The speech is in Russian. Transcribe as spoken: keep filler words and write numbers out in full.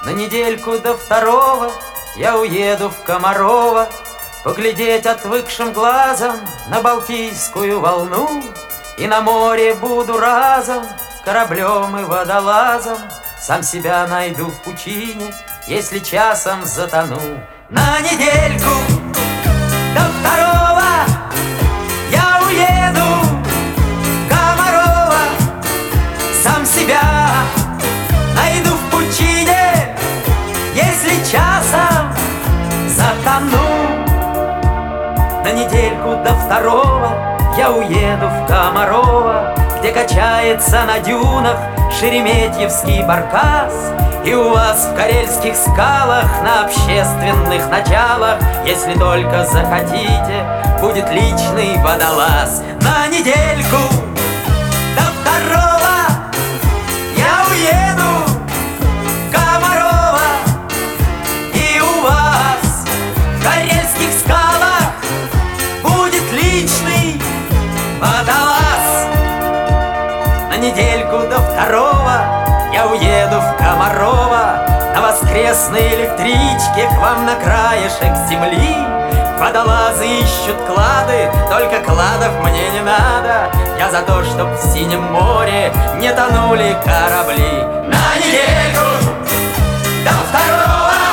На недельку до второго я уеду в Комарово, поглядеть отвыкшим глазом на Балтийскую волну. И на море буду разом кораблем и водолазом, сам себя найду в пучине, если часом затону. На недельку до второго я уеду в Комарово, сам себя найду в пучине, если часом затону. На недельку до второго я уеду в Комарово, где качается на дюнах шереметьевский баркас. И у вас в карельских скалах на общественных началах, если только захотите, будет личный водолаз. На недельку до второго я уеду в Комарово, и у вас в карельских скалах будет личный водолаз. На недельку до второго я уеду в Комарово, на воскресной электричке к вам на краешек земли. Водолазы ищут клады, только кладов мне не надо. Я за то, чтоб в синем море не тонули корабли. На недельку до второго